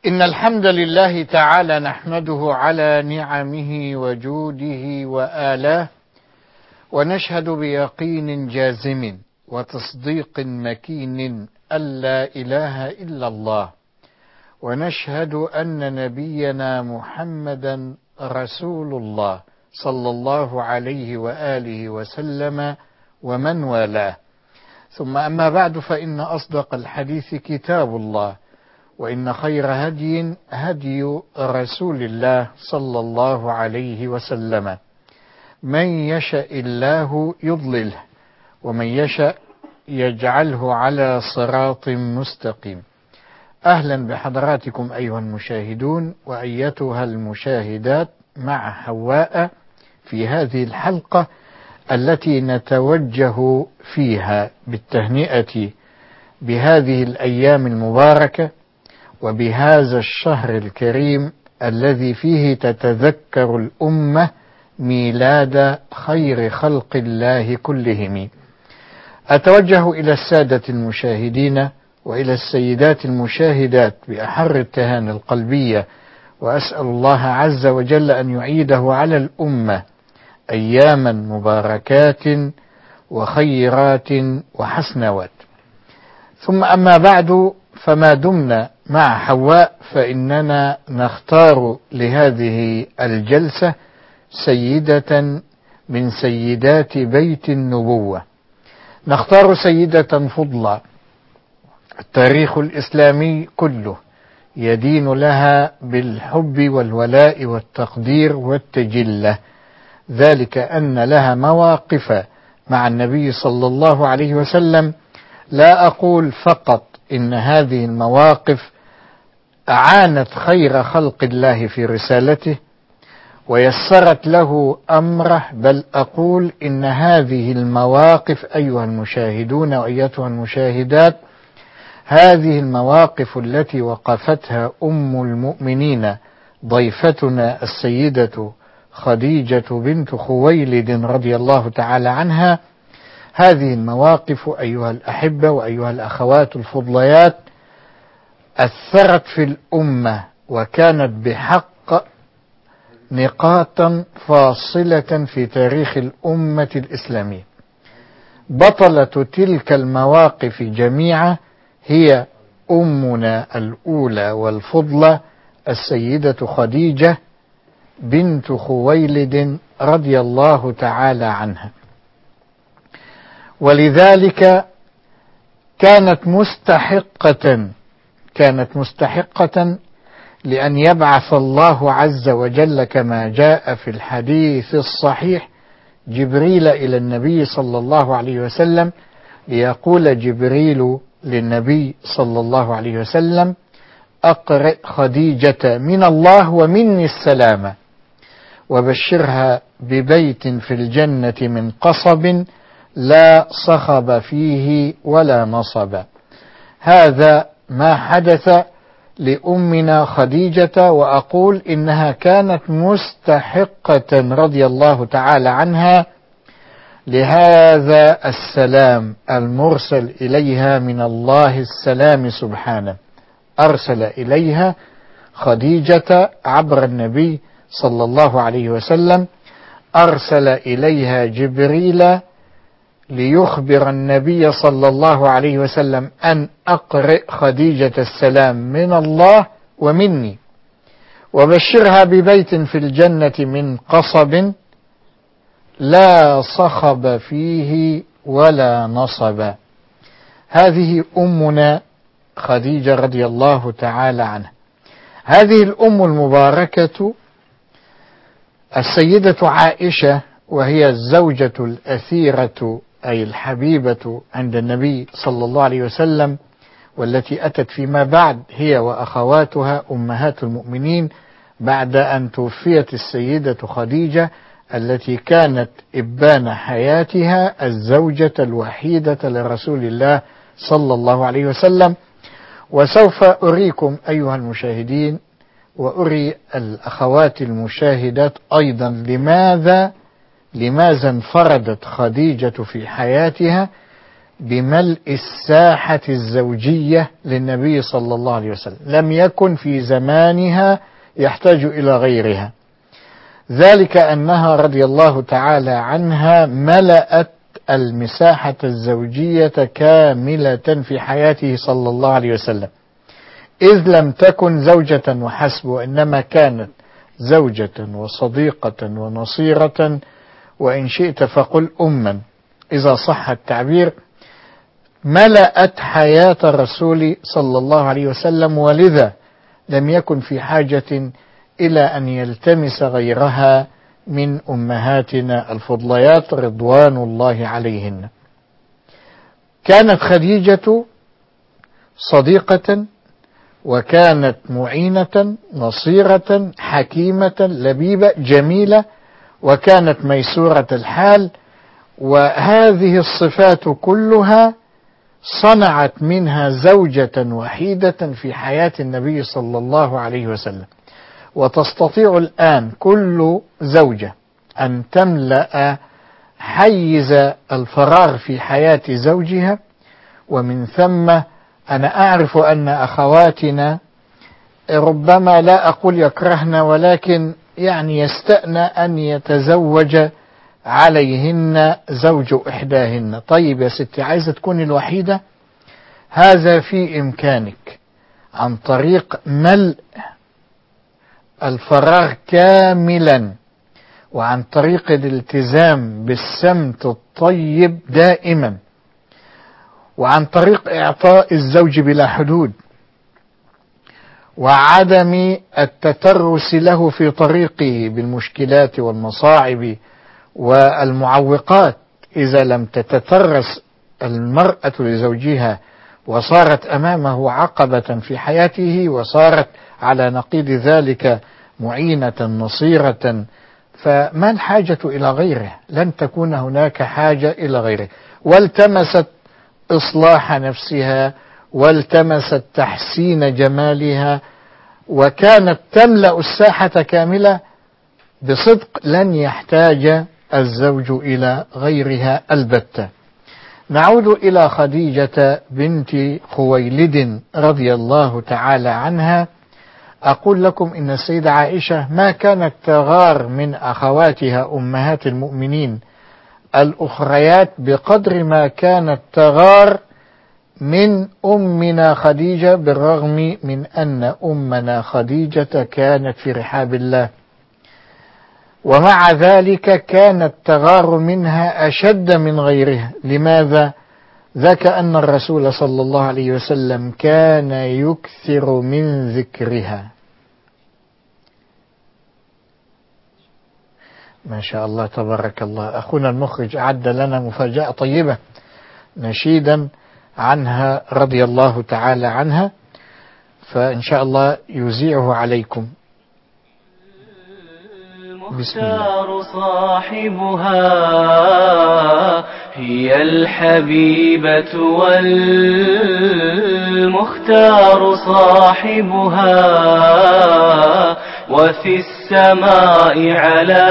إن الحمد لله تعالى نحمده على نعمه وجوده وآلاه، ونشهد بيقين جازم وتصديق مكين أن لا إله إلا الله، ونشهد أن نبينا محمدا رسول الله صلى الله عليه وآله وسلم ومن والاه. ثم أما بعد، فإن أصدق الحديث كتاب الله، وإن خير هدي هدي رسول الله صلى الله عليه وسلم. من يشأ الله يضلله، ومن يشأ يجعله على صراط مستقيم. أهلا بحضراتكم أيها المشاهدون وأيتها المشاهدات مع حواء في هذه الحلقة التي نتوجه فيها بالتهنئة بهذه الأيام المباركة وبهذا الشهر الكريم الذي فيه تتذكر الأمة ميلاد خير خلق الله كلهم. أتوجه إلى السادة المشاهدين وإلى السيدات المشاهدات بأحر التهاني القلبية، وأسأل الله عز وجل أن يعيده على الأمة أياما مباركات وخيرات وحسنوات. ثم أما بعد، فما دمنا مع حواء فإننا نختار لهذه الجلسة سيدة من سيدات بيت النبوة، نختار سيدة فضلى التاريخ الإسلامي كله يدين لها بالحب والولاء والتقدير والتجلة، ذلك أن لها مواقف مع النبي صلى الله عليه وسلم. لا أقول فقط إن هذه المواقف أعانت خير خلق الله في رسالته ويسرت له أمره، بل أقول إن هذه المواقف أيها المشاهدون وأيتها المشاهدات، هذه المواقف التي وقفتها أم المؤمنين ضيفتنا السيدة خديجة بنت خويلد رضي الله تعالى عنها، هذه المواقف أيها الأحبة وأيها الأخوات الفضليات أثرت في الأمة، وكانت بحق نقاطا فاصلة في تاريخ الأمة الإسلامية. بطلة تلك المواقف جميعا هي أمنا الأولى والفضلى السيدة خديجة بنت خويلد رضي الله تعالى عنها، ولذلك كانت مستحقة لأن يبعث الله عز وجل كما جاء في الحديث الصحيح جبريل إلى النبي صلى الله عليه وسلم، ليقول جبريل للنبي صلى الله عليه وسلم: أقرئ خديجة من الله ومني السلام، وبشرها ببيت في الجنة من قصب لا صخب فيه ولا نصب. هذا ما حدث لأمنا خديجة، وأقول إنها كانت مستحقة رضي الله تعالى عنها لهذا السلام المرسل إليها من الله. السلام سبحانه أرسل إليها خديجة عبر النبي صلى الله عليه وسلم، أرسل إليها جبريل ليخبر النبي صلى الله عليه وسلم أن أقرئ خديجة السلام من الله ومني، وبشرها ببيت في الجنة من قصب لا صخب فيه ولا نصب. هذه أمنا خديجة رضي الله تعالى عنها. هذه الأم المباركة السيدة عائشة، وهي الزوجة الأثيرة أي الحبيبة عند النبي صلى الله عليه وسلم، والتي أتت فيما بعد هي وأخواتها أمهات المؤمنين بعد أن توفيت السيدة خديجة التي كانت إبان حياتها الزوجة الوحيدة لرسول الله صلى الله عليه وسلم. وسوف أريكم أيها المشاهدين وأري الأخوات المشاهدات أيضا لماذا انفردت خديجة في حياتها بملء الساحة الزوجية للنبي صلى الله عليه وسلم، لم يكن في زمانها يحتاج إلى غيرها. ذلك أنها رضي الله تعالى عنها ملأت المساحة الزوجية كاملة في حياته صلى الله عليه وسلم، إذ لم تكن زوجة وحسب، وإنما كانت زوجة وصديقة ونصيرة، وإن شئت فقل أما إذا صح التعبير. ملأت حياة الرسول صلى الله عليه وسلم، ولذا لم يكن في حاجة إلى أن يلتمس غيرها من أمهاتنا الفضليات رضوان الله عليهن. كانت خديجة صديقة، وكانت معينة نصيرة حكيمة لبيبة جميلة، وكانت ميسورة الحال، وهذه الصفات كلها صنعت منها زوجة وحيدة في حياة النبي صلى الله عليه وسلم. وتستطيع الآن كل زوجة أن تملأ حيز الفراغ في حياة زوجها، ومن ثم أنا أعرف أن أخواتنا ربما لا أقول يكرهن، ولكن يعني يستأن أن يتزوج عليهن زوج إحداهن. طيب يا ستي، عايزة تكون الوحيدة؟ هذا في إمكانك عن طريق ملء الفراغ كاملا، وعن طريق الالتزام بالسمت الطيب دائما، وعن طريق إعطاء الزوج بلا حدود، وعدم التترس له في طريقه بالمشكلات والمصاعب والمعوقات. إذا لم تتترس المرأة لزوجها وصارت أمامه عقبة في حياته، وصارت على نقيض ذلك معينة نصيرة، فما الحاجة إلى غيره؟ لن تكون هناك حاجة إلى غيره. والتمست إصلاح نفسها، والتمست تحسين جمالها، وكانت تملأ الساحة كاملة بصدق، لن يحتاج الزوج إلى غيرها البتة. نعود إلى خديجة بنت خويلد رضي الله تعالى عنها. أقول لكم إن السيدة عائشة ما كانت تغار من أخواتها أمهات المؤمنين الأخريات بقدر ما كانت تغار من أمنا خديجة، بالرغم من أن أمنا خديجة كانت في رحاب الله، ومع ذلك كانت تغار منها أشد من غيرها. لماذا؟ ذاك أن الرسول صلى الله عليه وسلم كان يكثر من ذكرها. ما شاء الله تبارك الله، أخونا المخرج أعد لنا مفاجأة طيبة، نشيدا عنها رضي الله تعالى عنها، فإن شاء الله يذيعه عليكم. بسم الله. صاحبها هي الحبيبة والمختار صاحبها، وفي السماء على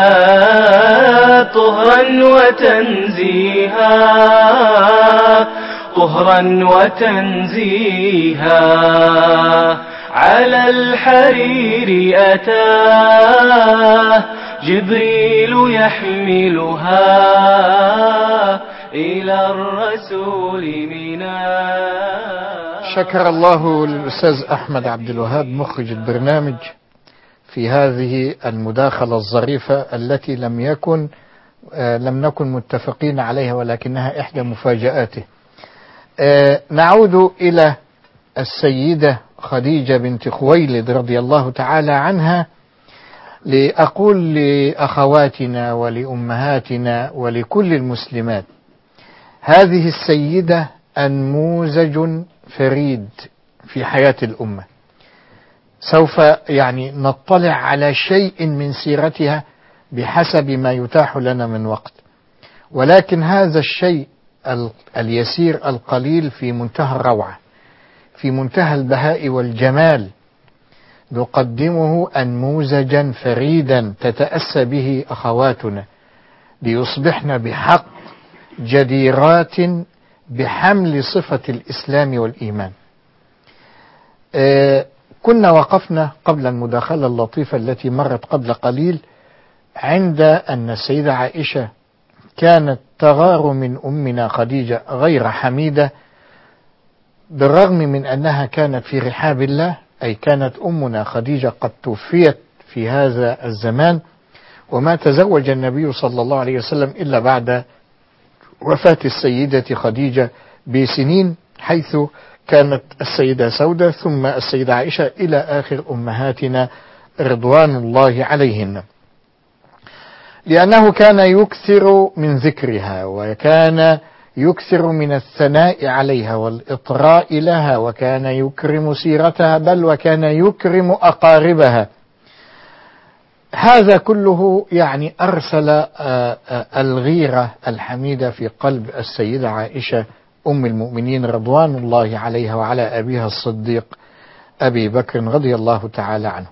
طهرا وتنزيها على الحرير أتاه جبريل يحملها إلى الرسول شكر الله للأستاذ أحمد عبد الوهاب مخرج البرنامج في هذه المداخلة الظريفة التي لم نكن متفقين عليها، ولكنها إحدى مفاجآته. نعود إلى السيدة خديجة بنت خويلد رضي الله تعالى عنها، لأقول لأخواتنا ولأمهاتنا ولكل المسلمات: هذه السيدة أنموذج فريد في حياة الأمة. سوف نطلع على شيء من سيرتها بحسب ما يتاح لنا من وقت، ولكن هذا الشيء اليسير القليل في منتهى الروعة، في منتهى البهاء والجمال. نقدمه أنموذجا فريدا تتأسى به أخواتنا، ليصبحن بحق جديرات بحمل صفة الإسلام والإيمان. كنا وقفنا قبل المداخلة اللطيفة التي مرت قبل قليل عند أن السيدة عائشة كانت تغار من أمنا خديجة غير حميدة، بالرغم من أنها كانت في رحاب الله، أي كانت أمنا خديجة قد توفيت في هذا الزمان، وما تزوج النبي صلى الله عليه وسلم إلا بعد وفاة السيدة خديجة بسنين، حيث كانت السيدة سودة ثم السيدة عائشة إلى آخر أمهاتنا رضوان الله عليهن، لأنه كان يكثر من ذكرها وكان يكثر من الثناء عليها والإطراء لها، وكان يكرم سيرتها، بل وكان يكرم أقاربها. هذا كله يعني أرسل الغيرة الحميدة في قلب السيدة عائشة أم المؤمنين رضوان الله عليها وعلى أبيها الصديق أبي بكر رضي الله تعالى عنه.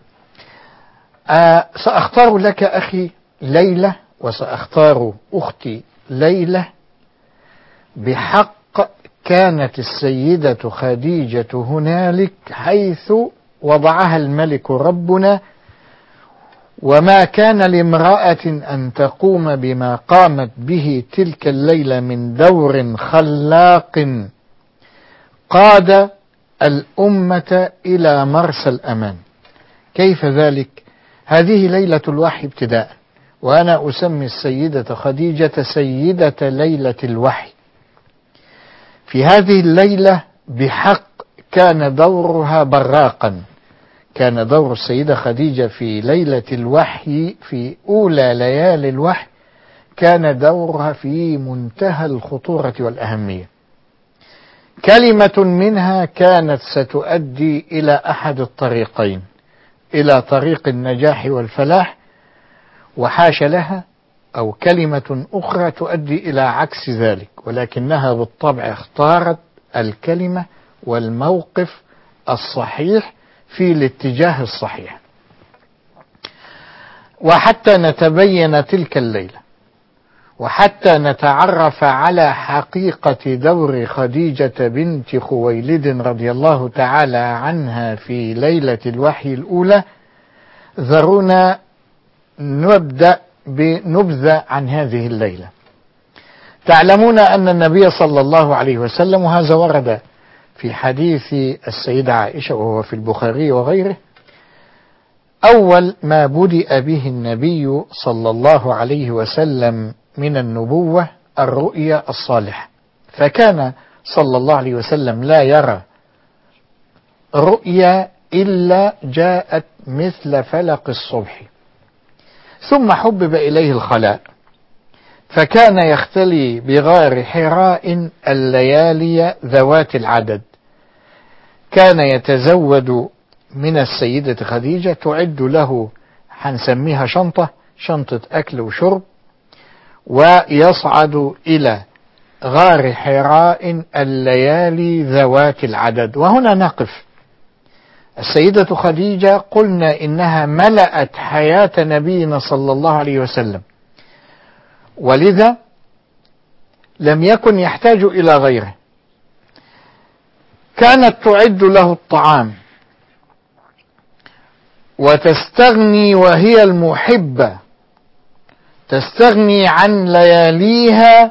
سأختار لك أخي ليلة وسأختار أختي ليلة بحق كانت السيدة خديجة هنالك حيث وضعها الملك ربنا، وما كان لامرأة أن تقوم بما قامت به تلك الليلة من دور خلاق قاد الأمة إلى مرسى الأمان. كيف ذلك؟ هذه ليلة الوحي ابتداء، وأنا أسمي السيدة خديجة سيدة ليلة الوحي. في هذه الليلة بحق كان دورها براقا، كان دور السيدة خديجة في ليلة الوحي في أولى ليالي الوحي كان دورها في منتهى الخطورة والأهمية. كلمة منها كانت ستؤدي إلى أحد الطريقين، إلى طريق النجاح والفلاح، وحاش لها، أو كلمة أخرى تؤدي إلى عكس ذلك، ولكنها بالطبع اختارت الكلمة والموقف الصحيح في الاتجاه الصحيح. وحتى نتبين تلك الليلة، وحتى نتعرف على حقيقة دور خديجة بنت خويلد رضي الله تعالى عنها في ليلة الوحي الأولى، ذرونا نبدأ بنبذة عن هذه الليلة. تعلمون أن النبي صلى الله عليه وسلم، وهذا ورد في حديث السيدة عائشة وهو في البخاري وغيره، أول ما بدأ به النبي صلى الله عليه وسلم من النبوة الرؤيا الصالحة، فكان صلى الله عليه وسلم لا يرى رؤيا إلا جاءت مثل فلق الصبح، ثم حبب إليه الخلاء، فكان يختلي بغار حراء الليالي ذوات العدد، كان يتزود من السيدة خديجة، تعد له هنسميها شنطة أكل وشرب، ويصعد إلى غار حراء الليالي ذوات العدد. وهنا نقف. السيدة خديجة قلنا إنها ملأت حياة نبينا صلى الله عليه وسلم، ولذا لم يكن يحتاج إلى غيره. كانت تعد له الطعام وتستغني، وهي المحبة تستغني عن لياليها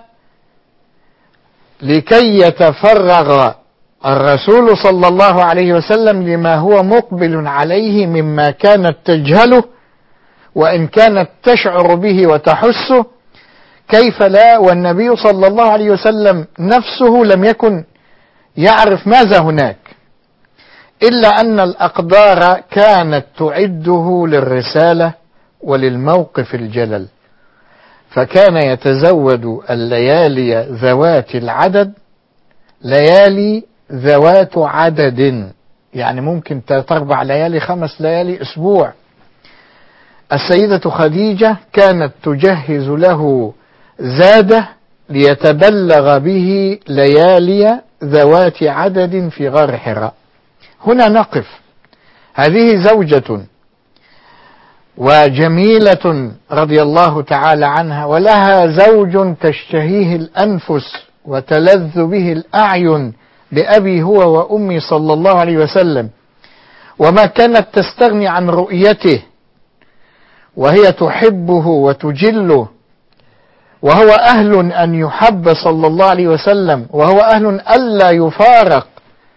لكي يتفرغ الرسول صلى الله عليه وسلم لما هو مقبل عليه مما كانت تجهله، وإن كانت تشعر به وتحسه. كيف لا والنبي صلى الله عليه وسلم نفسه لم يكن يعرف ماذا هناك، إلا أن الأقدار كانت تعده للرسالة وللموقف الجلل، فكان يتزود الليالي ذوات العدد، ليالي ذوات عدد، يعني ممكن 3-4 ليالي، 5 ليالي، أسبوع. السيدة خديجة كانت تجهز له زاده ليتبلغ به ليالي ذوات عدد في غار حراء. هنا نقف. هذه زوجة وجميلة رضي الله تعالى عنها، ولها زوج تشتهيه الأنفس وتلذ به الأعين بأبي هو وأمي صلى الله عليه وسلم، وما كانت تستغني عن رؤيته، وهي تحبه وتجله، وهو أهل أن يحب صلى الله عليه وسلم، وهو أهل ألا يفارق.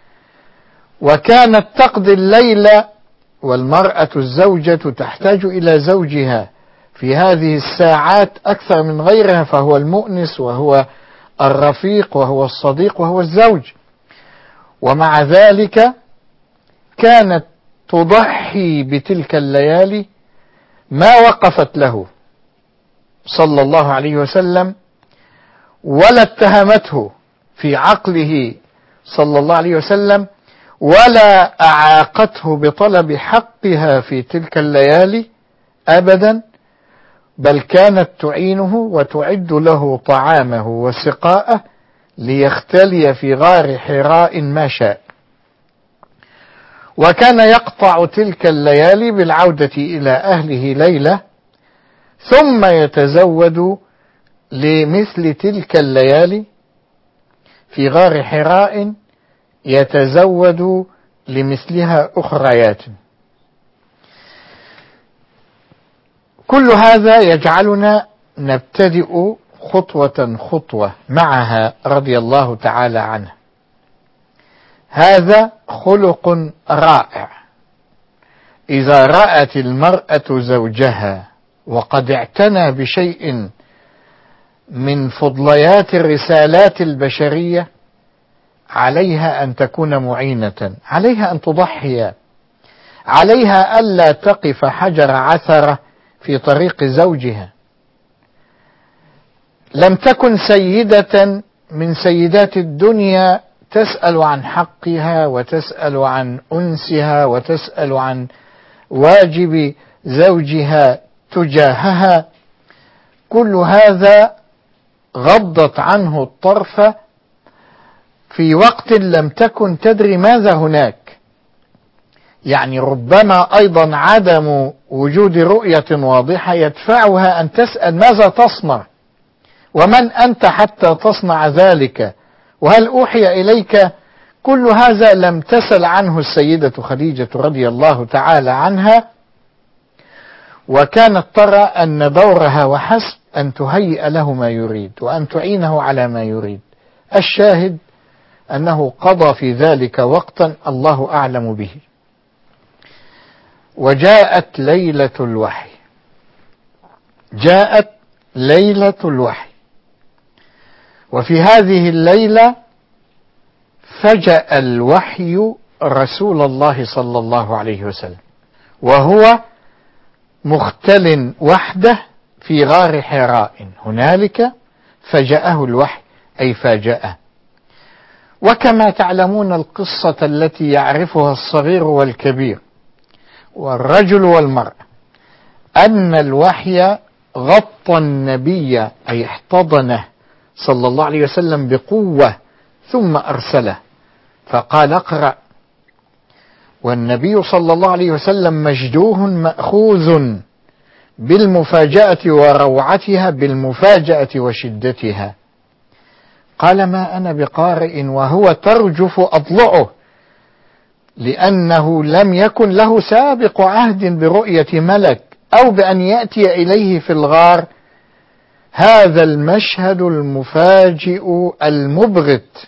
وكانت تقضي الليل، والمرأة الزوجة تحتاج إلى زوجها في هذه الساعات أكثر من غيرها، فهو المؤنس وهو الرفيق وهو الصديق وهو الزوج. ومع ذلك كانت تضحي بتلك الليالي، ما وقفت له صلى الله عليه وسلم ولا اتهمته في عقله صلى الله عليه وسلم، ولا أعاقته بطلب حقها في تلك الليالي أبدا، بل كانت تعينه وتعد له طعامه وسقاءه ليختلي في غار حراء ما شاء. وكان يقطع تلك الليالي بالعودة إلى أهله ليلة، ثم يتزود لمثل تلك الليالي في غار حراء، يتزود لمثلها أخريات. كل هذا يجعلنا نبتدئ خطوة خطوة معها رضي الله تعالى عنه. هذا خلق رائع. إذا رأت المرأة زوجها وقد اعتنى بشيء من فضليات الرسالات البشرية، عليها أن تكون معينة، عليها أن تضحي، عليها ألا تقف حجر عثرة في طريق زوجها. لم تكن سيدة من سيدات الدنيا تسأل عن حقها وتسأل عن أنسها وتسأل عن واجب زوجها تجاهها. كل هذا غضت عنه الطرف في وقت لم تكن تدري ماذا هناك. يعني ربما أيضا عدم وجود رؤية واضحة يدفعها أن تسأل ماذا تصنع، ومن أنت حتى تصنع ذلك، وهل أوحي إليك؟ كل هذا لم تسل عنه السيدة خديجة رضي الله تعالى عنها، وكانت ترى أن دورها وحسب أن تهيئ له ما يريد وأن تعينه على ما يريد. الشاهد أنه قضى في ذلك وقتا الله أعلم به. وجاءت ليلة الوحي، جاءت ليلة الوحي، وفي هذه الليلة فجأ الوحي رسول الله صلى الله عليه وسلم وهو مختل وحده في غار حراء. هنالك فجأه الوحي، أي فاجأه. وكما تعلمون القصة التي يعرفها الصغير والكبير والرجل والمرأة، أن الوحي غطى النبي، أي احتضنه صلى الله عليه وسلم بقوة، ثم أرسله فقال اقرأ. والنبي صلى الله عليه وسلم مجدوه مأخوذ بالمفاجأة وروعتها، بالمفاجأة وشدتها. قال ما أنا بقارئ، وهو ترجف أضلعه، لأنه لم يكن له سابق عهد برؤية ملك أو بأن يأتي إليه في الغار هذا المشهد المفاجئ المبغت.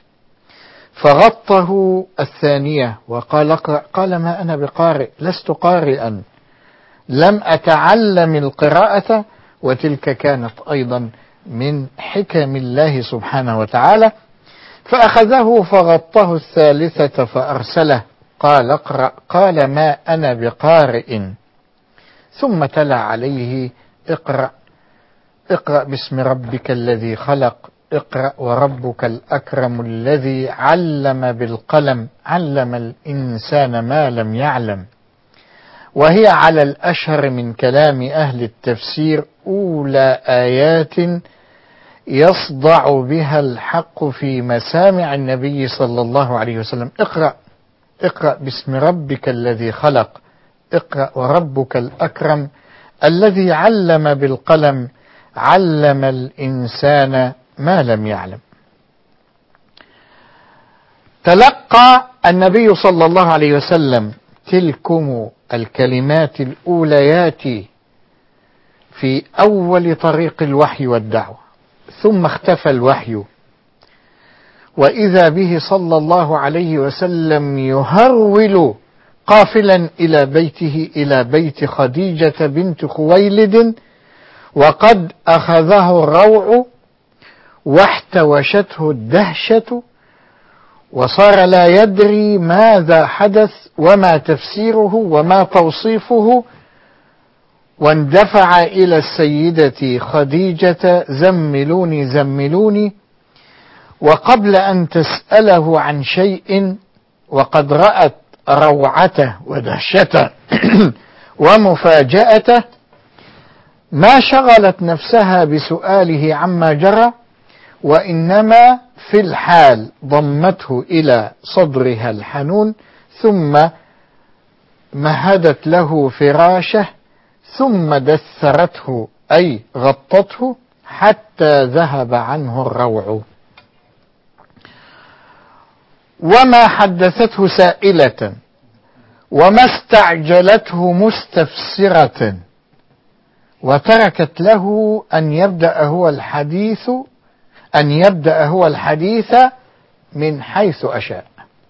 فغطه الثانية وقال اقرأ. قال ما أنا بقارئ، لست قارئا، لم أتعلم القراءة. وتلك كانت أيضا من حكم الله سبحانه وتعالى. فأخذه فغطه الثالثة فأرسله قال اقرأ. قال ما أنا بقارئ، ثم تلا عليه اقرأ اقرأ باسم ربك الذي خلق، اقرأ وربك الأكرم الذي علم بالقلم، علم الإنسان ما لم يعلم. وهي على الأشهر من كلام أهل التفسير أولى آيات يصدع بها الحق في مسامع النبي صلى الله عليه وسلم. اقرأ اقرأ باسم ربك الذي خلق، اقرأ وربك الأكرم الذي علم بالقلم، علم الإنسان ما لم يعلم. تلقى النبي صلى الله عليه وسلم تلكم الكلمات الأوليات في أول طريق الوحي والدعوة، ثم اختفى الوحي، وإذا به صلى الله عليه وسلم يهرول قافلا إلى بيته، إلى بيت خديجة بنت خويلد، وقد أخذه الروع واحتوشته الدهشة، وصار لا يدري ماذا حدث وما تفسيره وما توصيفه، واندفع إلى السيدة خديجة: زملوني زملوني. وقبل أن تسأله عن شيء، وقد رأت روعته ودهشته ومفاجأته، ما شغلت نفسها بسؤاله عما جرى، وإنما في الحال ضمته إلى صدرها الحنون، ثم مهدت له فراشه، ثم دثرته أي غطته حتى ذهب عنه الروع. وما حدثته سائلة، وما استعجلته مستفسرة، وتركت له أن يبدأ هو الحديث من حيث أشاء.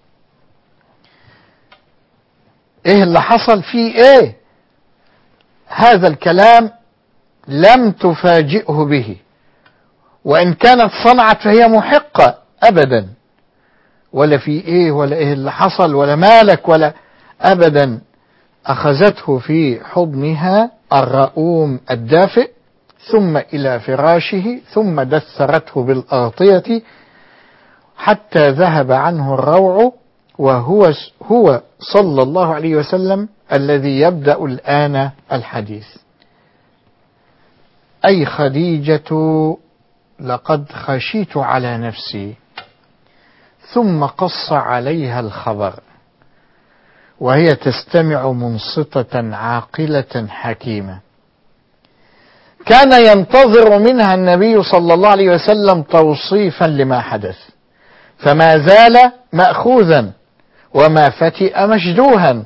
إيه اللي حصل فيه؟ إيه هذا الكلام لم تفاجئه به، وإن كانت صنعت فهي محقة أبدا، ولا في إيه ولا إيه اللي حصل ولا مالك ولا أبدا. أخذته في حضنها الرؤوم الدافئ، ثم إلى فراشه، ثم دثرته بالأغطية حتى ذهب عنه الروع، وهو صلى الله عليه وسلم الذي يبدأ الآن الحديث: أي خديجة، لقد خشيت على نفسي. ثم قص عليها الخبر، وهي تستمع منصتة عاقلة حكيمة. كان ينتظر منها النبي صلى الله عليه وسلم توصيفا لما حدث، فما زال مأخوذا وما فتئ مشدوها،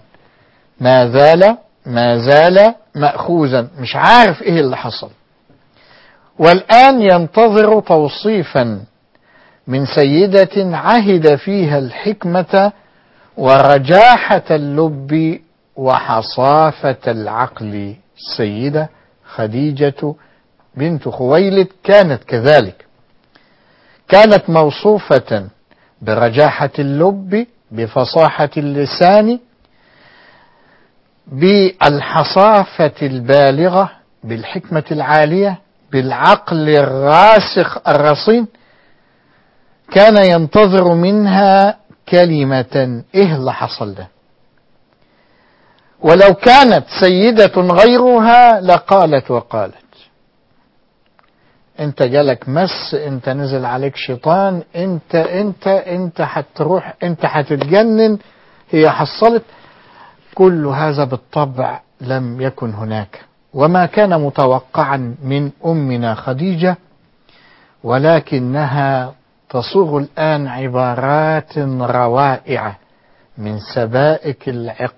ما زال مأخوذا، مش عارف ايه اللي حصل. والآن ينتظر توصيفا من سيدة عهد فيها الحكمة ورجاحة اللب وحصافة العقل. السيدة خديجة بنت خويلد كانت كذلك، كانت موصوفة برجاحة اللب، بفصاحة اللسان، بالحصافة البالغة، بالحكمة العالية، بالعقل الراسخ الرصين. كان ينتظر منها كلمة. ايه اللي حصل ده؟ ولو كانت سيدة غيرها لقالت وقالت: انت جالك مس، انت نزل عليك شيطان، انت هتروح، انت هتتجنن، هي حصلت. كل هذا بالطبع لم يكن هناك، وما كان متوقعا من أمنا خديجة، ولكنها تصوغ الآن عبارات روائع من سبائك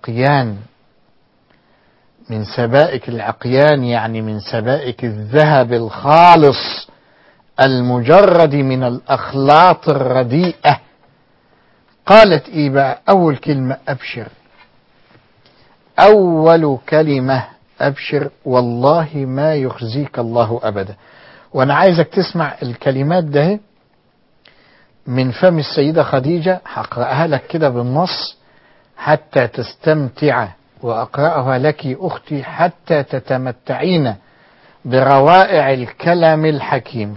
العقيان، يعني من سبائك الذهب الخالص المجرد من الأخلاط الرديئة. قالت إيه بقى؟ أول كلمة: أبشر. أول كلمة أبشر، والله ما يخزيك الله أبدا. وأنا عايزك تسمع الكلمات ده من فم السيدة خديجة، هقرأها لك كده بالنص حتى تستمتع، وأقرأها لك أختي حتى تتمتعين بروائع الكلام الحكيم.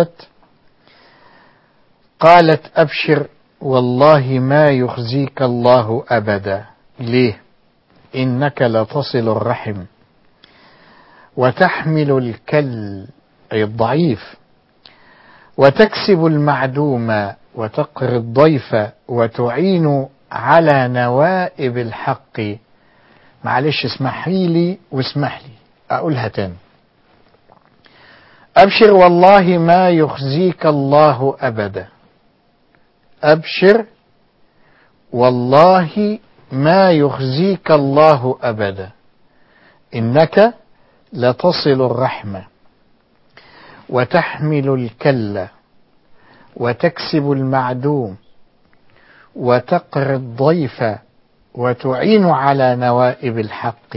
قالت: أبشر والله ما يخزيك الله أبدا. ليه؟ إنك لتصل الرحم، وتحمل الكل أي الضعيف، وتكسب المعدوم، وتقري الضيف، وتعين على نوائب الحق. معلش اسمحي لي واسمح لي أقولها تاني: أبشر والله ما يخزيك الله أبدا. أبشر والله ما يخزيك الله أبدا، إنك لتصل الرحمة وتحمل الكلة وتكسب المعدوم وتقري الضيف وتعين على نوائب الحق.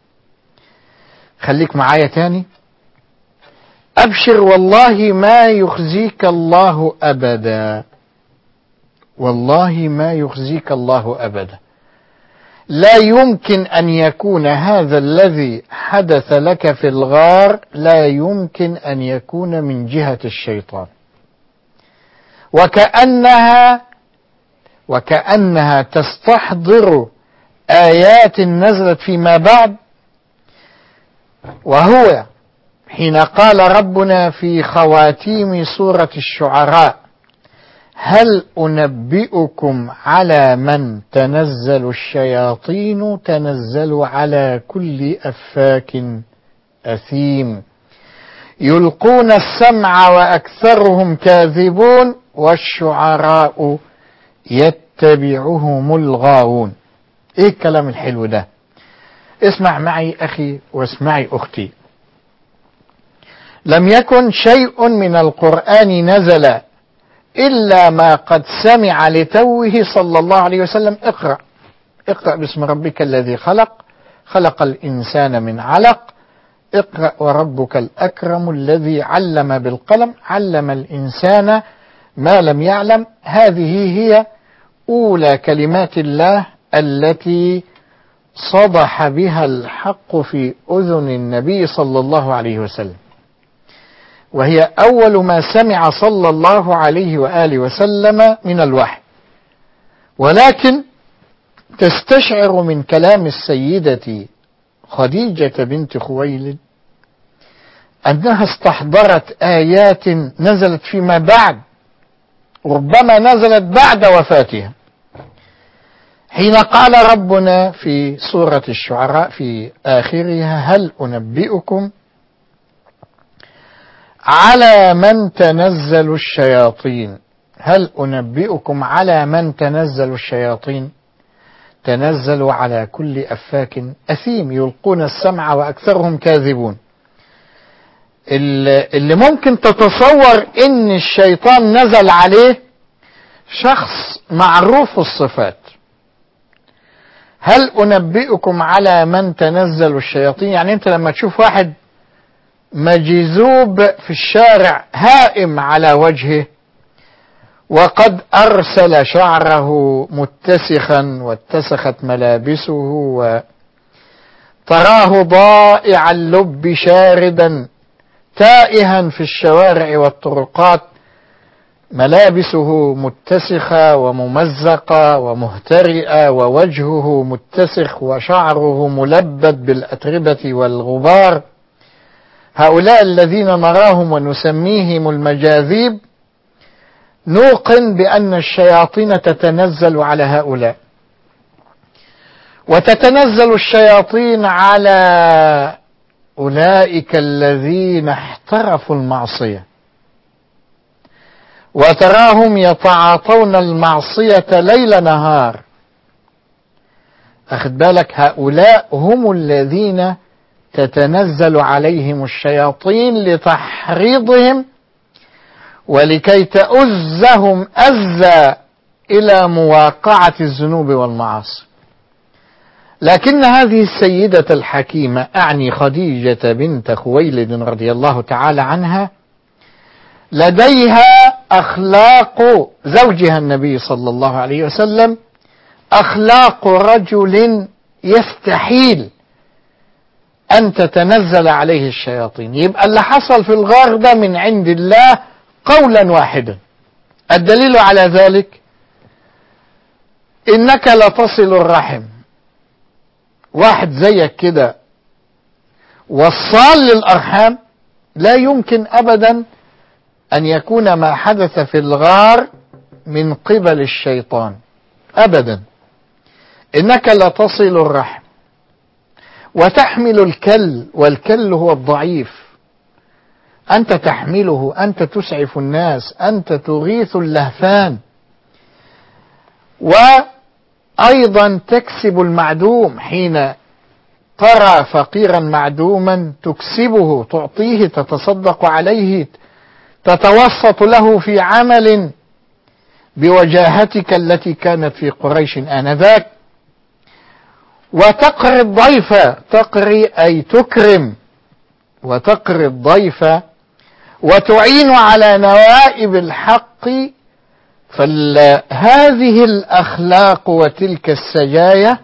خليك معايا تاني. أبشر والله ما يخزيك الله أبدا، والله ما يخزيك الله أبدا. لا يمكن أن يكون هذا الذي حدث لك في الغار، لا يمكن أن يكون من جهة الشيطان. وكأنها تستحضر آيات نزلت فيما بعد، وهو حين قال ربنا في خواتيم سورة الشعراء: هل أنبئكم على من تنزل الشياطين تنزل على كل أفاك أثيم يلقون السمع وأكثرهم كاذبون والشعراء يتبعهم الغاوون. ايه الكلام الحلو ده؟ اسمع معي أخي واسمعي أختي. لم يكن شيء من القرآن نزل إلا ما قد سمع لتوه صلى الله عليه وسلم: اقرأ باسم ربك الذي خلق الإنسان من علق، اقرأ وربك الأكرم الذي علم بالقلم، علم الإنسان ما لم يعلم. هذه هي أولى كلمات الله التي صدح بها الحق في أذن النبي صلى الله عليه وسلم، وهي أول ما سمع صلى الله عليه وآله وسلم من الوحي. ولكن تستشعر من كلام السيدة خديجة بنت خويلد أنها استحضرت آيات نزلت فيما بعد، ربما نزلت بعد وفاتها، حين قال ربنا في سورة الشعراء في آخرها: هل أنبئكم على من تنزل الشياطين. هل أنبئكم على من تنزل الشياطين تنزل على كل أفاك أثيم يلقون السمع وأكثرهم كاذبون. اللي ممكن تتصور إن الشيطان نزل عليه شخص معروف الصفات. هل أنبئكم على من تنزل الشياطين، يعني أنت لما تشوف واحد مجذوب في الشارع هائم على وجهه وقد أرسل شعره متسخا واتسخت ملابسه وتراه ضائع اللب شاردا تائها في الشوارع والطرقات، ملابسه متسخة وممزقة ومهترئة ووجهه متسخ وشعره ملبد بالأتربة والغبار، هؤلاء الذين نراهم ونسميهم المجاذيب نوقن بأن الشياطين تتنزل على هؤلاء، وتتنزل الشياطين على أولئك الذين احترفوا المعصية وتراهم يتعاطون المعصية ليل نهار. أخذ بالك، هؤلاء هم الذين تتنزل عليهم الشياطين لتحريضهم ولكي تؤزهم أزا إلى مواقعة الذنوب والمعاصي. لكن هذه السيدة الحكيمة، أعني خديجة بنت خويلد رضي الله تعالى عنها، لديها أخلاق زوجها النبي صلى الله عليه وسلم، أخلاق رجل يستحيل أن تتنزل عليه الشياطين. يبقى اللي حصل في الغار ده من عند الله قولا واحدا. الدليل على ذلك: إنك لتصل الرحم. واحد زيك كده وصال للأرحام، لا يمكن أبدا أن يكون ما حدث في الغار من قبل الشيطان أبدا. إنك لتصل الرحم وتحمل الكل، والكل هو الضعيف، أنت تحمله، أنت تسعف الناس، أنت تغيث اللهفان. أيضا تكسب المعدوم، حين ترى فقيرا معدوما تكسبه، تعطيه، تتصدق عليه، تتوسط له في عمل بوجاهتك التي كانت في قريش آنذاك. وتقري الضيف، تقري أي تكرم، وتقري الضيف وتعين على نوائب الحق. فهذه الأخلاق وتلك السجايا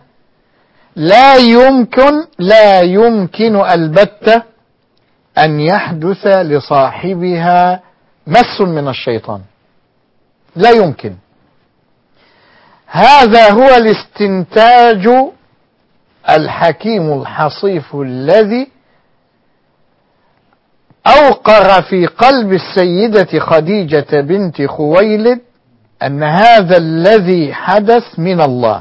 لا يمكن البتة أن يحدث لصاحبها مس من الشيطان، لا يمكن. هذا هو الاستنتاج الحكيم الحصيف الذي أوقر في قلب السيدة خديجة بنت خويلد أن هذا الذي حدث من الله،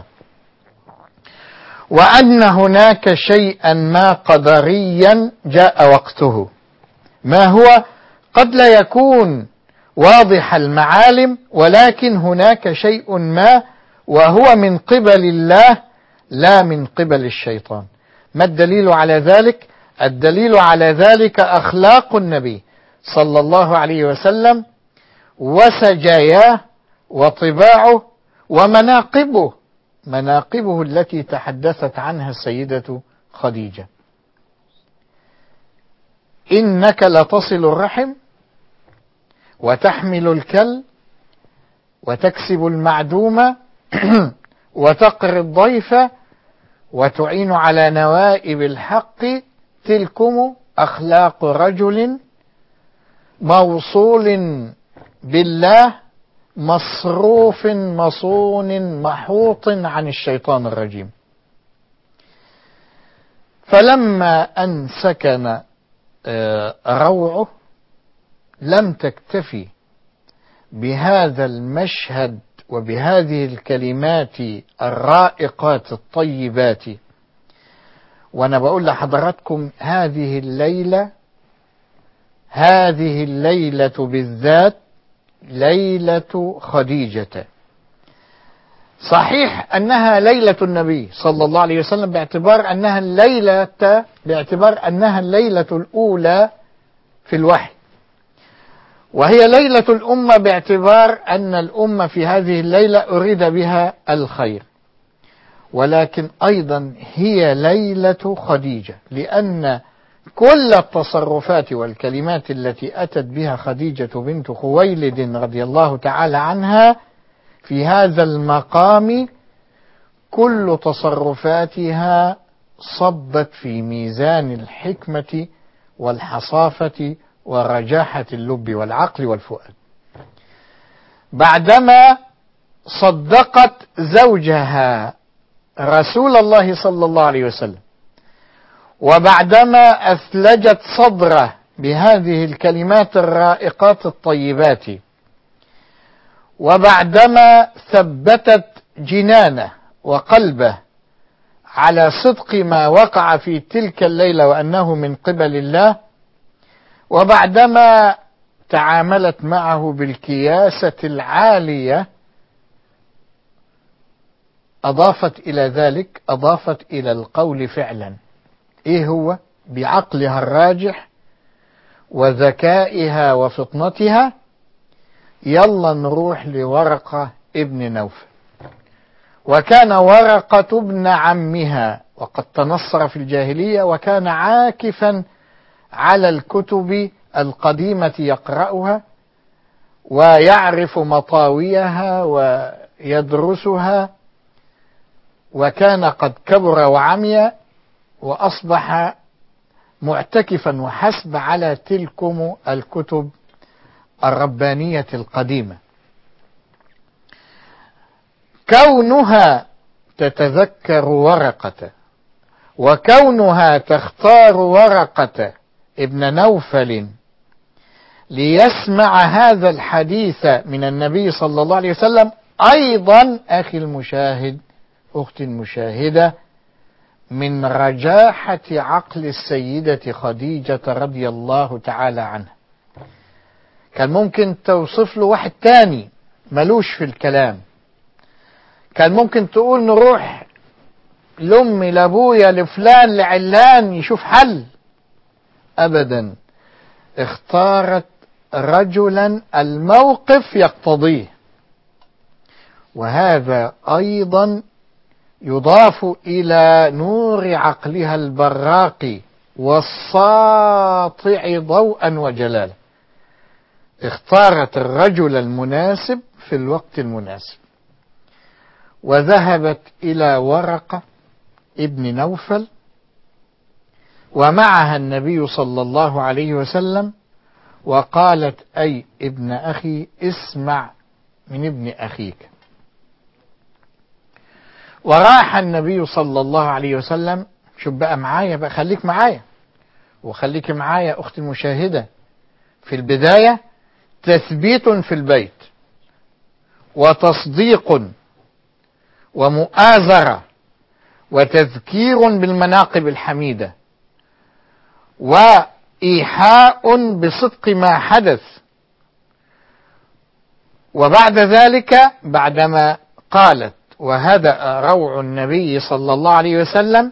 وأن هناك شيئا ما قدريا جاء وقته، ما هو قد لا يكون واضح المعالم، ولكن هناك شيء ما وهو من قبل الله لا من قبل الشيطان. ما الدليل على ذلك؟ الدليل على ذلك أخلاق النبي صلى الله عليه وسلم وسجاياه وطباعه ومناقبه، مناقبه التي تحدثت عنها السيدة خديجة. إنك لتصل الرحم وتحمل الكل وتكسب المعدوم وتقري الضيف وتعين على نوائب الحق، تلكم أخلاق رجل موصول بالله مصروف مصون محوط عن الشيطان الرجيم. فلما أن سكن روعه لم تكتفي بهذا المشهد وبهذه الكلمات الرائقات الطيبات. وأنا بقول لحضراتكم هذه الليلة بالذات ليلة خديجة، صحيح أنها ليلة النبي صلى الله عليه وسلم باعتبار أنها الليلة الأولى في الوحي، وهي ليلة الأمة باعتبار أن الأمة في هذه الليلة أريد بها الخير، ولكن أيضا هي ليلة خديجة، لأن كل التصرفات والكلمات التي أتت بها خديجة بنت خويلد رضي الله تعالى عنها في هذا المقام كل تصرفاتها صبت في ميزان الحكمة والحصافة ورجاحة اللب والعقل والفؤاد. بعدما صدقت زوجها رسول الله صلى الله عليه وسلم، وبعدما أثلجت صدره بهذه الكلمات الرائقات الطيبات، وبعدما ثبتت جنانه وقلبه على صدق ما وقع في تلك الليلة وأنه من قبل الله، وبعدما تعاملت معه بالكياسة العالية، أضافت إلى ذلك، أضافت إلى القول فعلا. إيه هو؟ بعقلها الراجح وذكائها وفطنتها، يلا نروح لورقة ابن نوفل. وكان ورقة ابن عمها، وقد تنصر في الجاهلية، وكان عاكفا على الكتب القديمة يقرأها ويعرف مطاويها ويدرسها، وكان قد كبر وعمي وأصبح معتكفا وحسب على تلكم الكتب الربانية القديمة. كونها تتذكر ورقة وكونها تختار ورقة ابن نوفل ليسمع هذا الحديث من النبي صلى الله عليه وسلم، أيضا أخي المشاهد أختي المشاهدة، من رجاحة عقل السيدة خديجة رضي الله تعالى عنها. كان ممكن توصف له واحد تاني ملوش في الكلام، كان ممكن تقول نروح لأمي لأبويا لفلان لعلان يشوف حل. أبدا، اختارت رجلا الموقف يقتضيه. وهذا أيضا يضاف إلى نور عقلها البراق والساطع ضوءا وجلالا. اختارت الرجل المناسب في الوقت المناسب، وذهبت إلى ورقة ابن نوفل، ومعها النبي صلى الله عليه وسلم، وقالت: أي ابن أخي، اسمع من ابن أخيك. وراح النبي صلى الله عليه وسلم. شوف بقى معايا، بقى خليك معايا وخليك معايا أختي المشاهدة. في البداية تثبيت في البيت، وتصديق، ومؤازرة، وتذكير بالمناقب الحميدة، وإيحاء بصدق ما حدث. وبعد ذلك بعدما قالت: وهدأ روع النبي صلى الله عليه وسلم،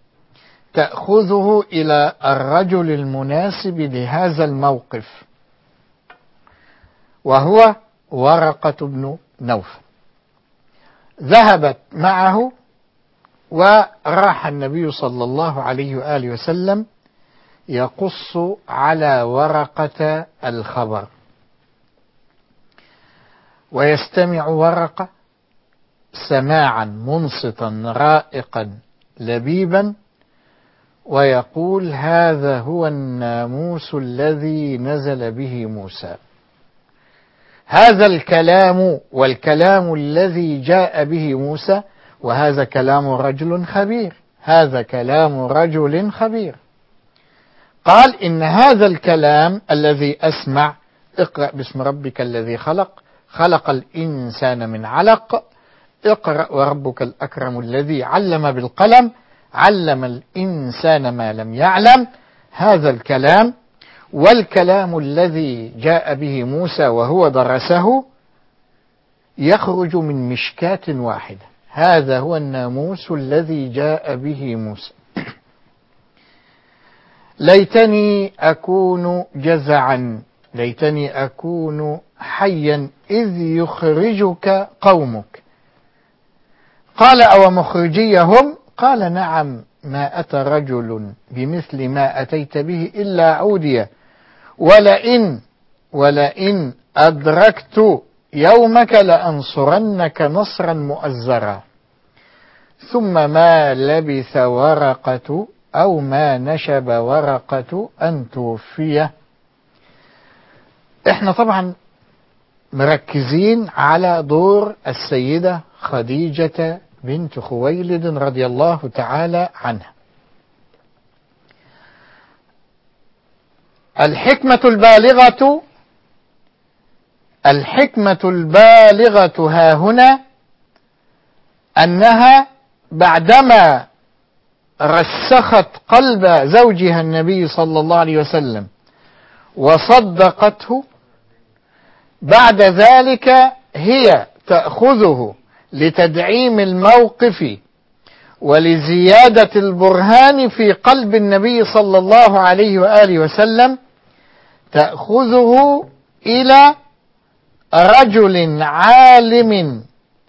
تأخذه إلى الرجل المناسب لهذا الموقف، وهو ورقة بن نوفل. ذهبت معه، وراح النبي صلى الله عليه وآله وسلم يقص على ورقة الخبر، ويستمع ورقة سماعا منصتا رائقا لبيبا، ويقول: هذا هو الناموس الذي نزل به موسى. هذا الكلام والكلام الذي جاء به موسى، وهذا كلام رجل خبير، هذا كلام رجل خبير. قال: إن هذا الكلام الذي أسمع: اقرأ باسم ربك الذي خلق، خلق الإنسان من علق، اقرأ وربك الأكرم الذي علم بالقلم، علم الإنسان ما لم يعلم. هذا الكلام والكلام الذي جاء به موسى وهو درسه يخرج من مشكاة واحدة. هذا هو الناموس الذي جاء به موسى. ليتني أكون جزعا، ليتني أكون حيا إذ يخرجك قومك. قال: أو مخرجيهم؟ قال: نعم، ما أتى رجل بمثل ما أتيت به إلا عودي، ولئن أدركت يومك لأنصرنك نصرا مؤزرا. ثم ما لبث ورقة أو ما نشب ورقة أن توفيه. احنا طبعا مركزين على دور السيدة خديجة بنت خويلد رضي الله تعالى عنها. الحكمة البالغة ها هنا أنها بعدما رسخت قلب زوجها النبي صلى الله عليه وسلم وصدقته، بعد ذلك هي تأخذه لتدعيم الموقف ولزيادة البرهان في قلب النبي صلى الله عليه وآله وسلم، تأخذه إلى رجل عالم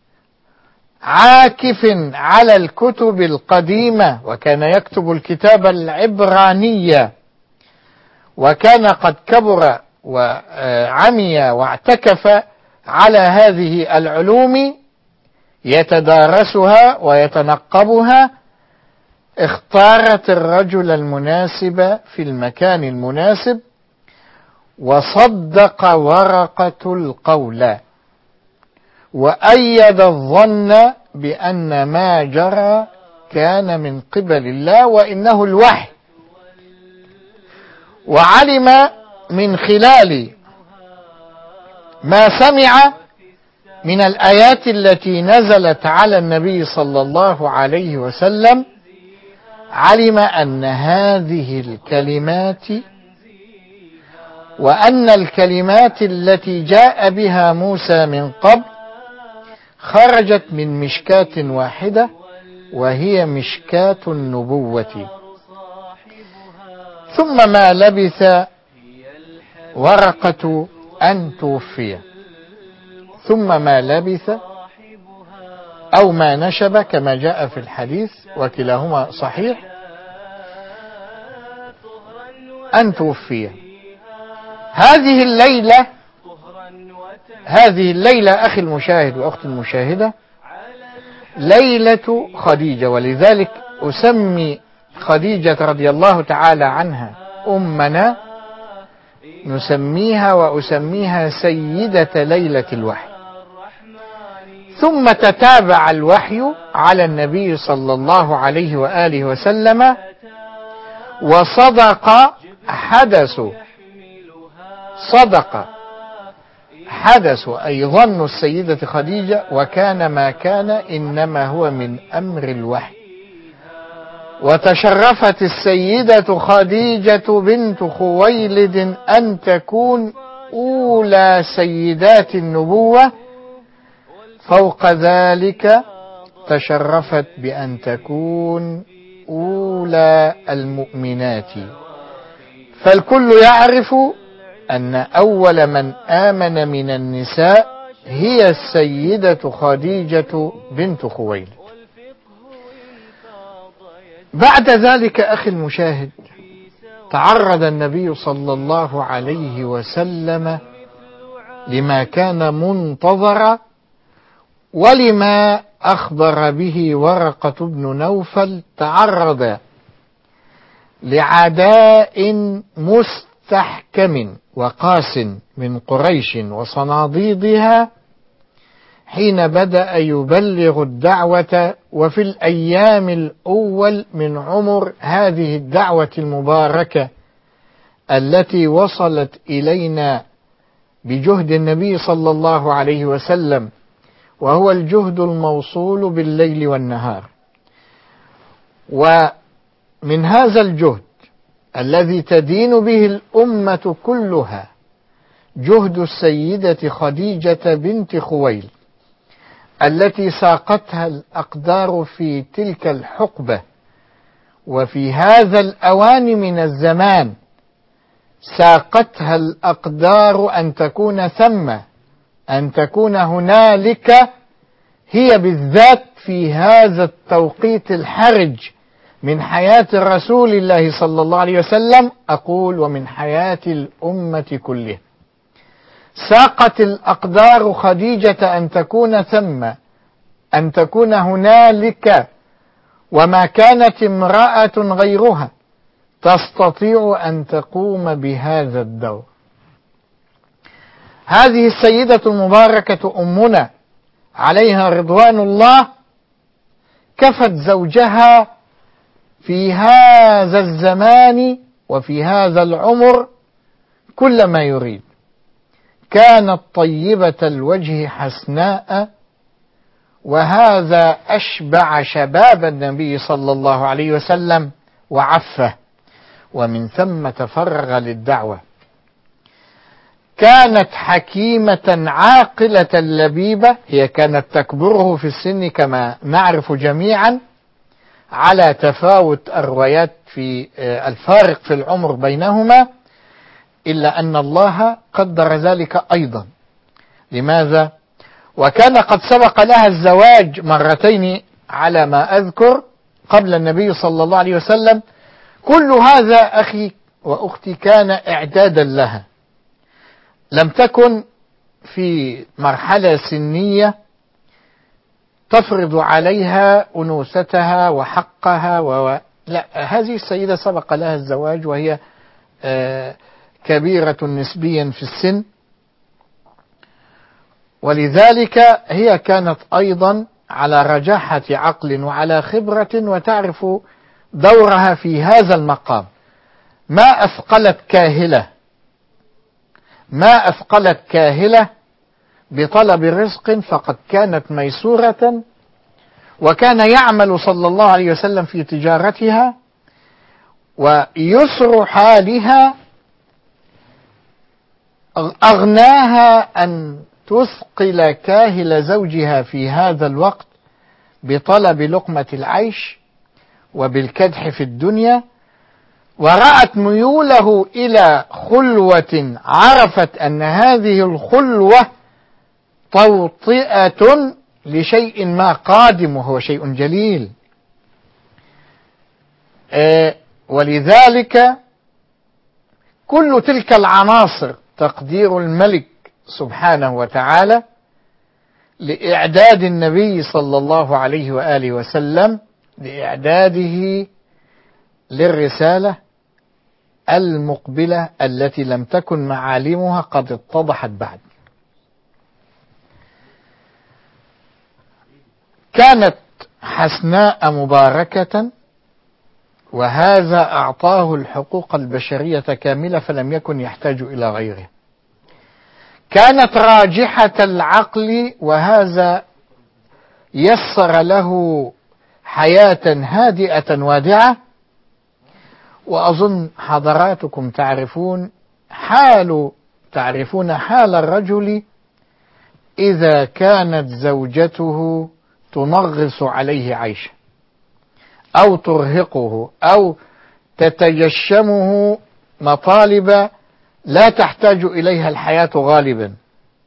عاكف على الكتب القديمة، وكان يكتب الكتاب العبرانية، وكان قد كبر وعمي واعتكف على هذه العلوم يتدارسها ويتنقبها. اختارت الرجل المناسب في المكان المناسب، وصدق ورقة القول، وأيد الظن بأن ما جرى كان من قبل الله وإنه الوحي. وعلم من خلال ما سمع من الآيات التي نزلت على النبي صلى الله عليه وسلم، علم أن هذه الكلمات وأن الكلمات التي جاء بها موسى من قبل خرجت من مشكاة واحدة وهي مشكاة النبوة. ثم ما لبث ورقة أن توفي، ثم ما لبث أو ما نشب كما جاء في الحديث وكلاهما صحيح أن توفي. هذه الليلة أخي المشاهد وأختي المشاهدة ليلة خديجة، ولذلك أسمي خديجة رضي الله تعالى عنها أمنا، نسميها وأسميها سيدة ليلة الوحي. ثم تتابع الوحي على النبي صلى الله عليه وآله وسلم، وصدق حدث أي ظن السيدة خديجة، وكان ما كان إنما هو من أمر الوحي. وتشرفت السيدة خديجة بنت خويلد أن تكون أولى سيدات النبوة، فوق ذلك تشرفت بأن تكون أولى المؤمنات. فالكل يعرف أن أول من آمن من النساء هي السيدة خديجة بنت خويلد. بعد ذلك أخي المشاهد تعرض النبي صلى الله عليه وسلم لما كان منتظرا ولما أخبر به ورقة بن نوفل. تعرض لعداء مستحكم وقاس من قريش وصناديدها حين بدأ يبلغ الدعوة، وفي الأيام الأول من عمر هذه الدعوة المباركة التي وصلت إلينا بجهد النبي صلى الله عليه وسلم، وهو الجهد الموصول بالليل والنهار. ومن هذا الجهد الذي تدين به الأمة كلها جهد السيدة خديجة بنت خويلد التي ساقتها الأقدار في تلك الحقبة وفي هذا الأوان من الزمان. ساقتها الأقدار أن تكون ثم، أن تكون هنالك، هي بالذات في هذا التوقيت الحرج من حياة رسول الله صلى الله عليه وسلم، أقول ومن حياة الأمة كلها. ساقت الأقدار خديجة أن تكون ثم، أن تكون هنالك، وما كانت امرأة غيرها تستطيع أن تقوم بهذا الدور. هذه السيدة المباركة أمنا عليها رضوان الله كفت زوجها في هذا الزمان وفي هذا العمر كل ما يريد. كانت طيبة الوجه حسناء، وهذا أشبع شباب النبي صلى الله عليه وسلم وعفه، ومن ثم تفرغ للدعوة. كانت حكيمة عاقلة لبيبة، هي كانت تكبره في السن كما نعرف جميعا على تفاوت الروايات في الفارق في العمر بينهما، إلا أن الله قدر ذلك أيضا. لماذا؟ وكان قد سبق لها الزواج مرتين على ما أذكر قبل النبي صلى الله عليه وسلم. كل هذا أخي وأختي كان إعدادا لها، لم تكن في مرحلة سنية تفرض عليها أنوثتها وحقها لا، هذه السيدة سبق لها الزواج وهي كبيرة نسبيا في السن، ولذلك هي كانت أيضا على رجاحة عقل وعلى خبرة وتعرف دورها في هذا المقام. ما أثقلت كاهلة بطلب رزق، فقد كانت ميسورة، وكان يعمل صلى الله عليه وسلم في تجارتها، ويسر حالها أغناها أن تثقل كاهل زوجها في هذا الوقت بطلب لقمة العيش وبالكدح في الدنيا، ورأت ميوله إلى خلوة عرفت أن هذه الخلوة توطئة لشيء ما قادم وهو شيء جليل. ولذلك كل تلك العناصر تقدير الملك سبحانه وتعالى لإعداد النبي صلى الله عليه وآله وسلم، لإعداده للرسالة المقبلة التي لم تكن معالمها قد اتضحت بعد. كانت حسناء مباركة، وهذا أعطاه الحقوق البشرية كاملة فلم يكن يحتاج إلى غيره. كانت راجحة العقل، وهذا يسر له حياة هادئة وادعة. وأظن حضراتكم تعرفون حال الرجل إذا كانت زوجته تنغص عليه عيشه أو ترهقه أو تتجشمه مطالب لا تحتاج إليها الحياة غالبا.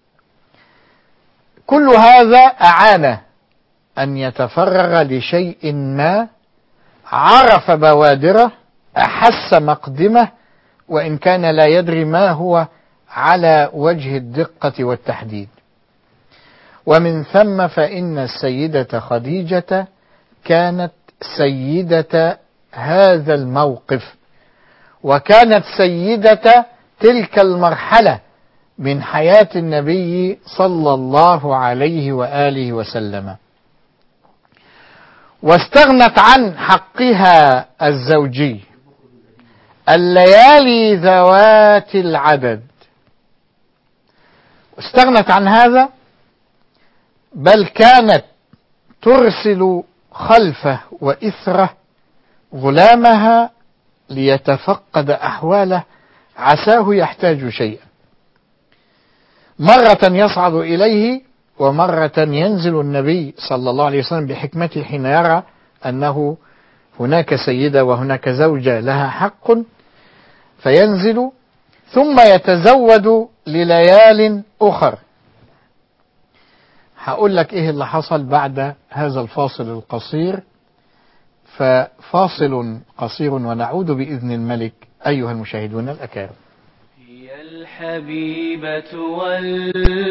كل هذا أعانه أن يتفرغ لشيء ما، عرف بوادره، أحس مقدمه، وإن كان لا يدري ما هو على وجه الدقة والتحديد. ومن ثم فإن السيدة خديجة كانت سيدة هذا الموقف، وكانت سيدة تلك المرحلة من حياة النبي صلى الله عليه وآله وسلم، واستغنت عن حقها الزوجي الليالي ذوات العدد، استغنت عن هذا، بل كانت ترسل خلفه وإثره غلامها ليتفقد أحواله عساه يحتاج شيئا. مرة يصعد إليه ومرة ينزل النبي صلى الله عليه وسلم بحكمته حين يرى أنه هناك سيدة وهناك زوجة لها حق، فينزل ثم يتزود لليال أخر. هقول لك إيه اللي حصل بعد هذا الفاصل القصير، ففاصل قصير ونعود بإذن الملك أيها المشاهدون الأكارم. هي الحبيبة ولا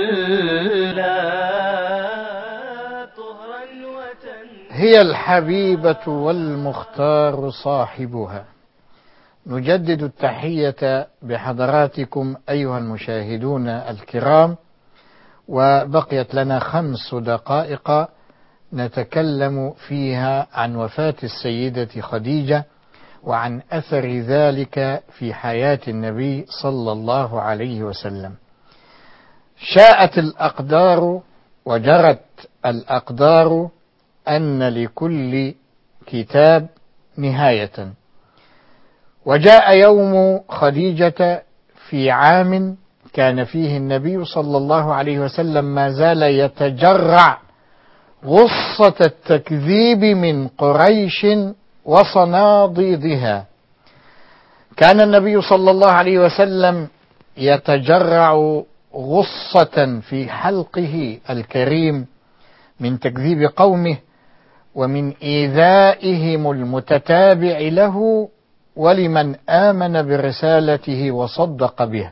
طهرا هي الحبيبة والمختار صاحبها. نجدد التحية بحضراتكم أيها المشاهدون الكرام، وبقيت لنا 5 دقائق نتكلم فيها عن وفاة السيدة خديجة وعن أثر ذلك في حياة النبي صلى الله عليه وسلم. شاءت الأقدار وجرت الأقدار أن لكل كتاب نهاية، وجاء يوم خديجة في عام كان فيه النبي صلى الله عليه وسلم ما زال يتجرع غصة التكذيب من قريش وصناديدها. كان النبي صلى الله عليه وسلم يتجرع غصة في حلقه الكريم من تكذيب قومه ومن إيذائهم المتتابع له ولمن آمن برسالته وصدق به.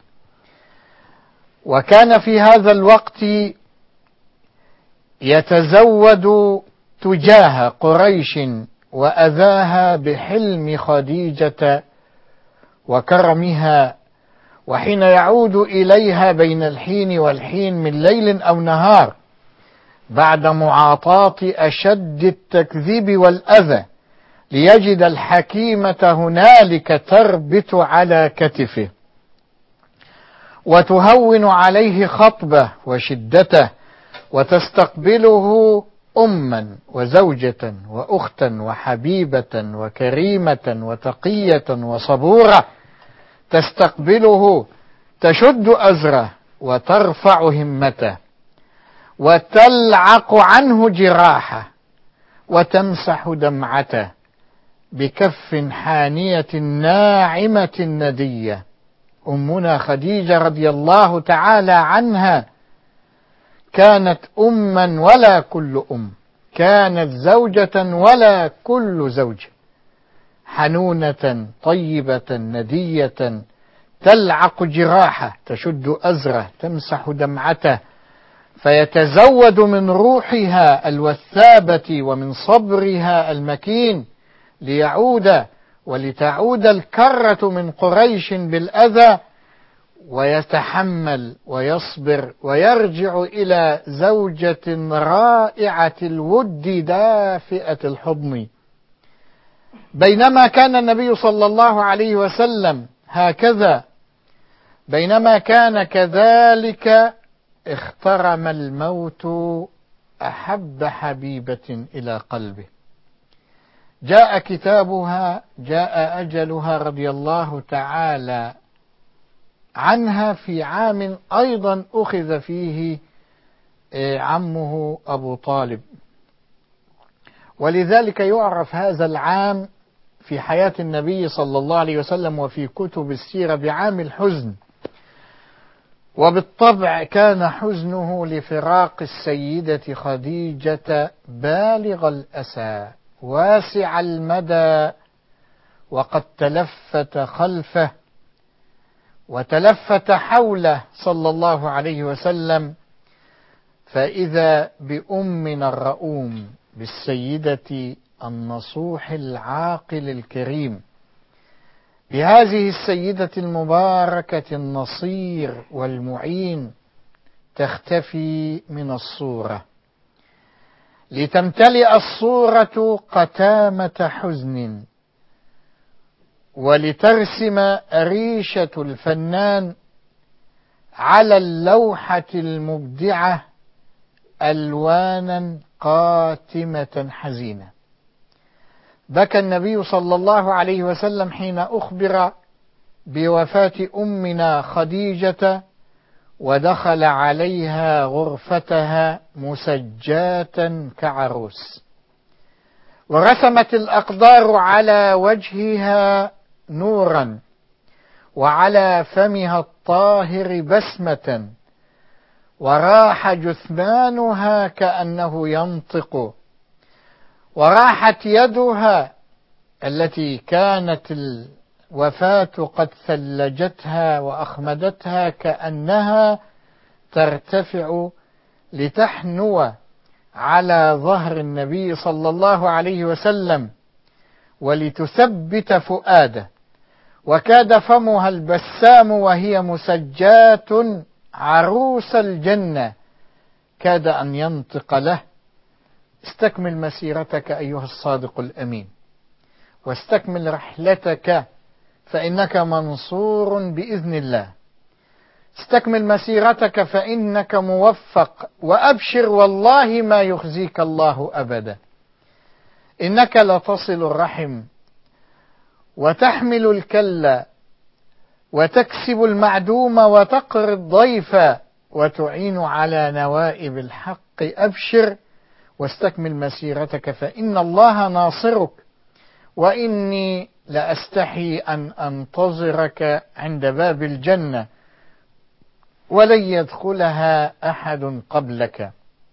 وكان في هذا الوقت يتزود تجاه قريش وأذاها بحلم خديجة وكرمها، وحين يعود إليها بين الحين والحين من ليل أو نهار بعد معاطاة أشد التكذيب والأذى ليجد الحكيمة هنالك تربت على كتفه وتهون عليه خطبه وشدته وتستقبله أما وزوجة وأختا وحبيبة وكريمة وتقية وصبورة، تستقبله تشد أزره وترفع همته وتلعق عنه جراحه وتمسح دمعته بكف حانية ناعمة ندية. أمنا خديجة رضي الله تعالى عنها كانت أما ولا كل أم، كانت زوجة ولا كل زوج، حنونة طيبة ندية تلعق جراحه، تشد أزره، تمسح دمعته، فيتزود من روحها الوثابة ومن صبرها المكين ليعود ولتعود الكرة من قريش بالأذى، ويتحمل ويصبر ويرجع إلى زوجة رائعة الود دافئة الحضن. بينما كان النبي صلى الله عليه وسلم هكذا، بينما كان كذلك، اخترم الموت أحب حبيبة إلى قلبه. جاء كتابها، جاء أجلها رضي الله تعالى عنها في عام أيضا أخذ فيه عمه أبو طالب، ولذلك يعرف هذا العام في حياة النبي صلى الله عليه وسلم وفي كتب السيرة بعام الحزن. وبالطبع كان حزنه لفراق السيدة خديجة بالغ الأسى واسع المدى، وقد تلفت خلفه وتلفت حوله صلى الله عليه وسلم، فإذا بأمنا الرؤوم بالسيدة النصوح العاقل الكريم، بهذه السيدة المباركة النصير والمعين، تختفي من الصورة لتمتلئ الصورة قتامة حزن، ولترسم ريشة الفنان على اللوحة المبدعة ألوانا قاتمة حزينة. بكى النبي صلى الله عليه وسلم حين أخبر بوفاة أمنا خديجة، ودخل عليها غرفتها مسجاة كعروس، ورسمت الأقدار على وجهها نورا، وعلى فمها الطاهر بسمة، وراح جثمانها كأنه ينطق، وراحت يدها التي كانت الوفاة قد ثلجتها وأخمدتها كأنها ترتفع لتحنو على ظهر النبي صلى الله عليه وسلم ولتثبت فؤاده، وكاد فمها البسام وهي مسجات عروس الجنة كاد أن ينطق له: استكمل مسيرتك أيها الصادق الأمين، واستكمل رحلتك فإنك منصور بإذن الله، استكمل مسيرتك فإنك موفق، وأبشر والله ما يخزيك الله أبدا، إنك لتصل الرحم وتحمل الكلا وتكسب المعدوم وتقر الضيف وتعين على نوائب الحق. أبشر واستكمل مسيرتك فإن الله ناصرك، وإني لأستحي أن أنتظرك عند باب الجنة ولن يدخلها أحد قبلك.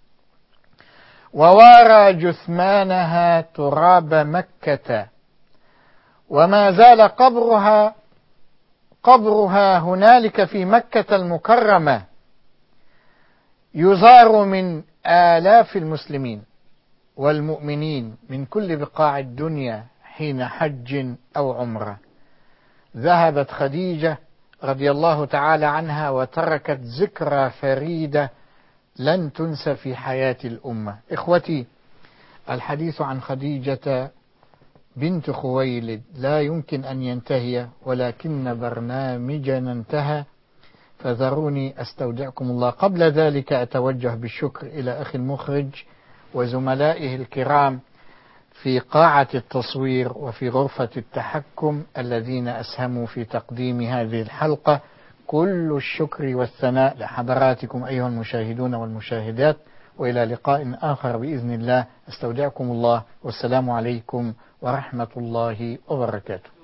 ووارى جثمانها تراب مكة، وما زال قبرها هنالك في مكة المكرمة، يزار من آلاف المسلمين والمؤمنين من كل بقاع الدنيا حين حج أو عمرة. ذهبت خديجة رضي الله تعالى عنها وتركت ذكرى فريدة لن تنسى في حياة الأمة. إخوتي، الحديث عن خديجة بنت خويلد لا يمكن أن ينتهي، ولكن برنامجنا انتهى، فذروني أستودعكم الله. قبل ذلك أتوجه بالشكر إلى أخي المخرج وزملائه الكرام في قاعة التصوير وفي غرفة التحكم الذين أسهموا في تقديم هذه الحلقة. كل الشكر والثناء لحضراتكم أيها المشاهدون والمشاهدات، وإلى لقاء آخر بإذن الله. أستودعكم الله، والسلام عليكم ورحمة الله وبركاته.